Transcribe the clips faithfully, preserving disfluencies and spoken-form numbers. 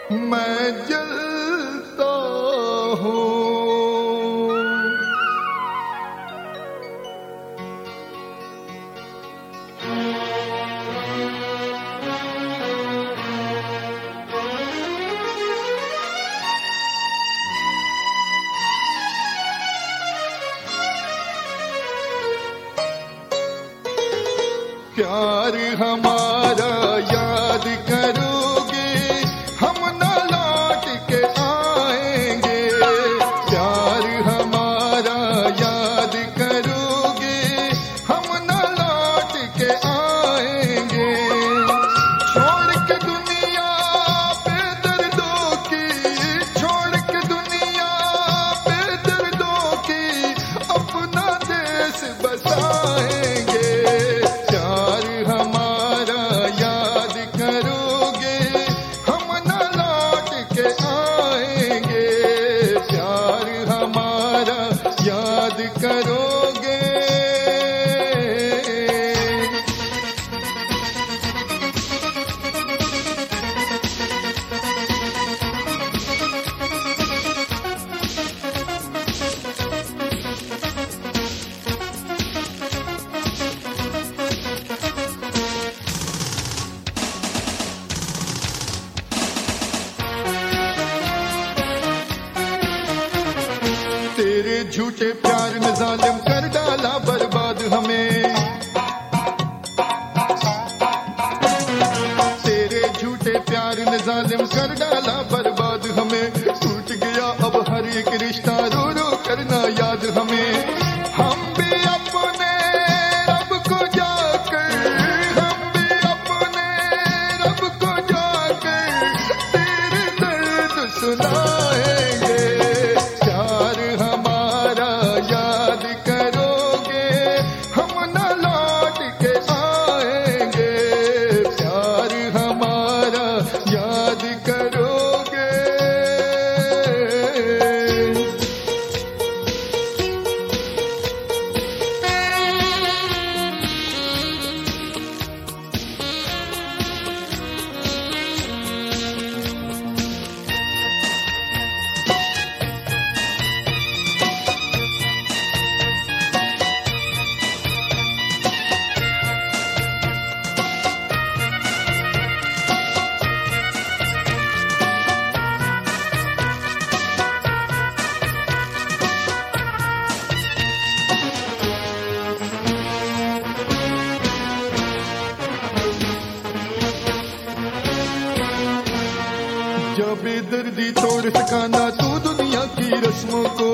मैं जलता हूँ। प्यार हमारा याद करोगे, हम न लौट के आएंगे। प्यार हमारा याद करोगे, हम न लौट के आएंगे। छोड़ के दुनिया बेदर्दों की, छोड़ के दुनिया बेदर्दों की, अपना देश बसाएंगे। करोगे तेरे झूठे प्यार में जालिम कर डाला बर्बाद हमें। तेरे झूठे प्यार ने जालिम कर डाला बर्बाद हमें। टूट गया अब हर एक रिश्ता, रो रो करना याद हमें। हम भी अपने रब को जाकर, हम भी अपने रब को जाकर तेरे दर्द सुनाएंगे। जब बेदर्दी तोड़ सकाना तू दुनिया की रस्मों को,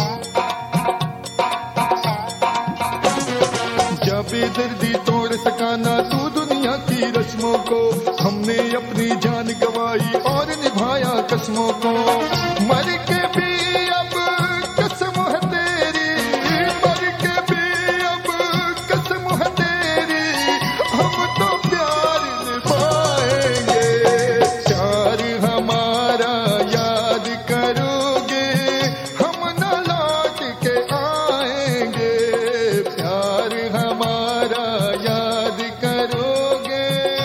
जब बेदर्दी तोड़ सकाना तू दुनिया की रस्मों को। हमने अपनी जान गंवाई और निभाया कसमों को। मर के भी अब कसम है तेरी, मर के भी अब कसम है तेरी। हम तो प्यार निभाएंगे। प्यार हमारा याद करोगे, हम न लौट के आएंगे। प्यार हमारा याद करोगे।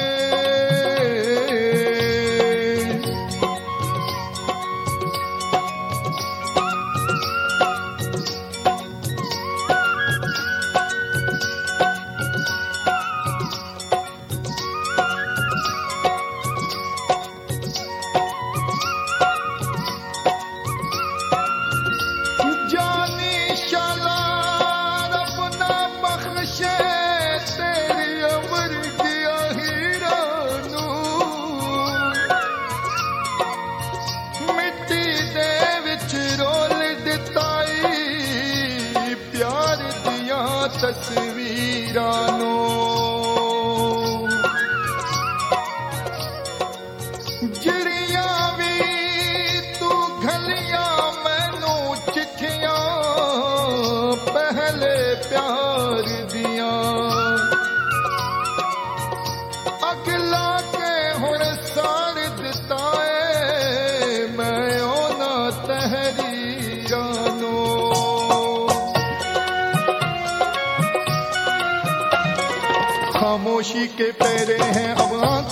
तस्वीरानो जिड़िया भी तू घलिया मैनू चिट्ठिया पहले प्यार दिया। अगला के हुण साड़ दिता है मैं ओना तहरीरानो। खामोशी के पैरे हैं अब आंख